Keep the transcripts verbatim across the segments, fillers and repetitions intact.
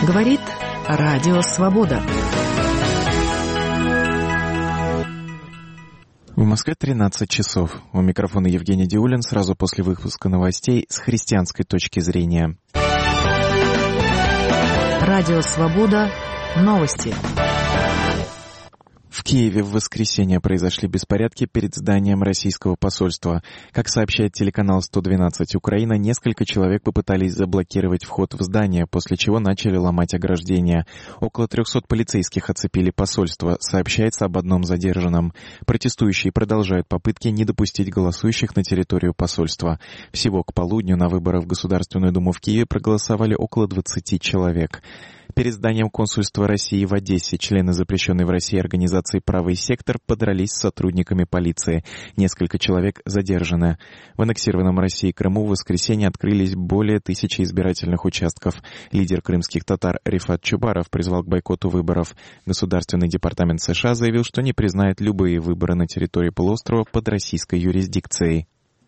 Говорит Радио Свобода. В Москве тринадцать часов. У микрофона Евгений Диулин. Сразу после выпуска новостей с христианской точки зрения. Радио Свобода. Новости. В Киеве в воскресенье произошли беспорядки перед зданием российского посольства. Как сообщает телеканал сто двенадцать Украина, несколько человек попытались заблокировать вход в здание, после чего начали ломать ограждения. Около трехсот полицейских оцепили посольство. Сообщается об одном задержанном. Протестующие продолжают попытки не допустить голосующих на территорию посольства. Всего к полудню на выборах в Государственную Думу в Киеве проголосовали около двадцати человек. Перед зданием консульства России в Одессе члены запрещенной в России организации «Правый сектор» подрались с сотрудниками полиции. Несколько человек задержаны. В аннексированном Россией Крыму в воскресенье открылись более тысячи избирательных участков. Лидер крымских татар Рифат Чубаров призвал к бойкоту выборов. Государственный департамент США заявил, что не признает любые выборы на территории полуострова под российской юрисдикцией.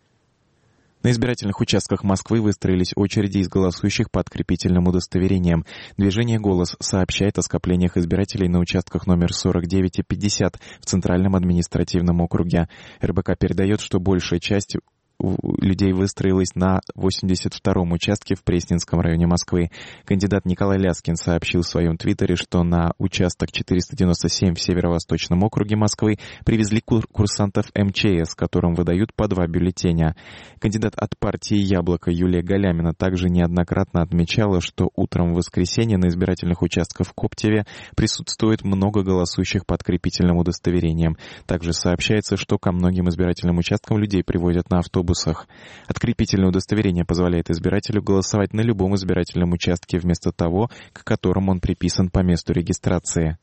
На избирательных участках Москвы выстроились очереди из голосующих по открепительным удостоверениям. Движение «Голос» сообщает о скоплениях избирателей на участках номер сорок девять и пятьдесят в Центральном административном округе. эр бэ ка передает, что большая часть людей выстроилась на восемьдесят втором участке в Пресненском районе Москвы. Кандидат Николай Ляскин сообщил в своем твиттере, что на участок четыреста девяносто семь в Северо-Восточном округе Москвы привезли курсантов эм че эс, которым выдают по два бюллетеня. Кандидат от партии «Яблоко» Юлия Галямина также неоднократно отмечала, что утром в воскресенье на избирательных участках в Коптеве присутствует много голосующих по открепительным удостоверениям. Также сообщается, что ко многим избирательным участкам людей привозят на автобус. Открепительное удостоверение позволяет избирателю голосовать на любом избирательном участке вместо того, к которому он приписан по месту регистрации.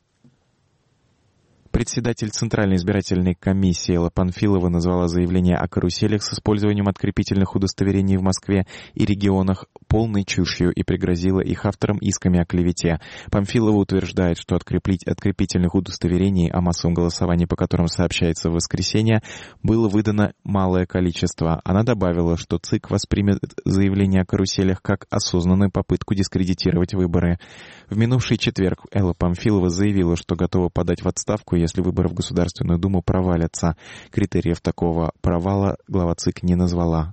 Председатель Центральной избирательной комиссии Элла Панфилова назвала заявление о каруселях с использованием открепительных удостоверений в Москве и регионах полной чушью и пригрозила их авторам исками о клевете. Панфилова утверждает, что откреплить открепительных удостоверений о массовом голосовании, по которым сообщается в воскресенье, было выдано малое количество. Она добавила, что ЦИК воспримет заявление о каруселях как осознанную попытку дискредитировать выборы. В минувший четверг Элла Панфилова заявила, что готова подать в отставку, если выборы в Государственную Думу провалятся. Критериев такого провала глава ЦИК не назвала.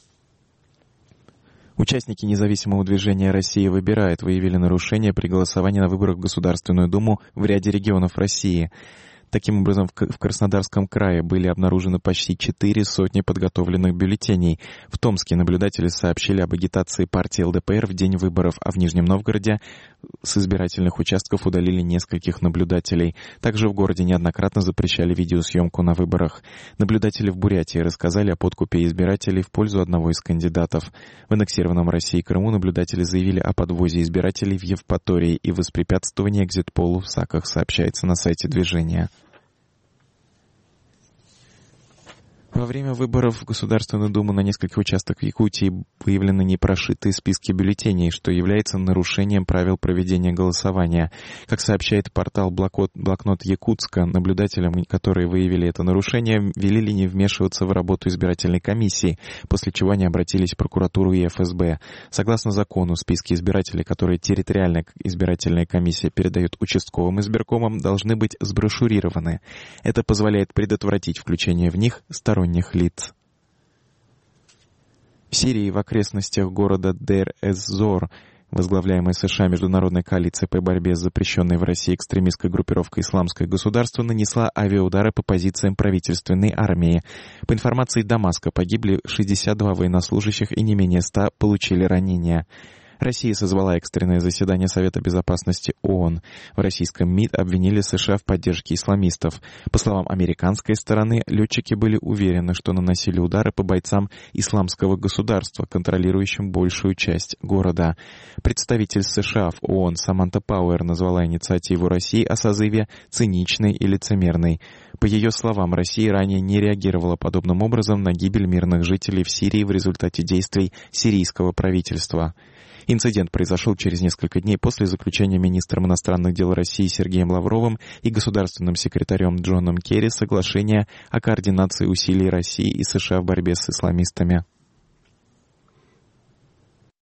Участники независимого движения «Россия выбирает» выявили нарушения при голосовании на выборах в Государственную Думу в ряде регионов России. Таким образом, в Краснодарском крае были обнаружены почти четыре сотни подготовленных бюллетеней. В Томске наблюдатели сообщили об агитации партии эл дэ пэ эр в день выборов, а в Нижнем Новгороде с избирательных участков удалили нескольких наблюдателей. Также в городе неоднократно запрещали видеосъемку на выборах. Наблюдатели в Бурятии рассказали о подкупе избирателей в пользу одного из кандидатов. В аннексированном России Крыму наблюдатели заявили о подвозе избирателей в Евпатории и воспрепятствовании экзит-полу в САКах, сообщается на сайте движения. Во время выборов в Государственную Думу на нескольких участках Якутии выявлены непрошитые списки бюллетеней, что является нарушением правил проведения голосования. Как сообщает портал «Блокнот Якутска», наблюдателям, которые выявили это нарушение, велели не вмешиваться в работу избирательной комиссии, после чего они обратились в прокуратуру и эф эс бэ. Согласно закону, списки избирателей, которые территориальная избирательная комиссия передает участковым избиркомам, должны быть сброшюрированы. Это позволяет предотвратить включение в них сторонних лиц. В Сирии в окрестностях города Дейр-эз-Зор, возглавляемой США Международной коалицией по борьбе с запрещенной в России экстремистской группировкой «Исламское государство», нанесла авиаудары по позициям правительственной армии. По информации Дамаска, погибли шестьдесят два военнослужащих и не менее ста получили ранения. Россия созвала экстренное заседание Совета безопасности ООН. В российском МИД обвинили США в поддержке исламистов. По словам американской стороны, летчики были уверены, что наносили удары по бойцам Исламского государства, контролирующим большую часть города. Представитель США в ООН Саманта Пауэр назвала инициативу России о созыве циничной и лицемерной. По ее словам, Россия ранее не реагировала подобным образом на гибель мирных жителей в Сирии в результате действий сирийского правительства. Инцидент произошел через несколько дней после заключения министром иностранных дел России Сергеем Лавровым и государственным секретарем Джоном Керри соглашения о координации усилий России и США в борьбе с исламистами.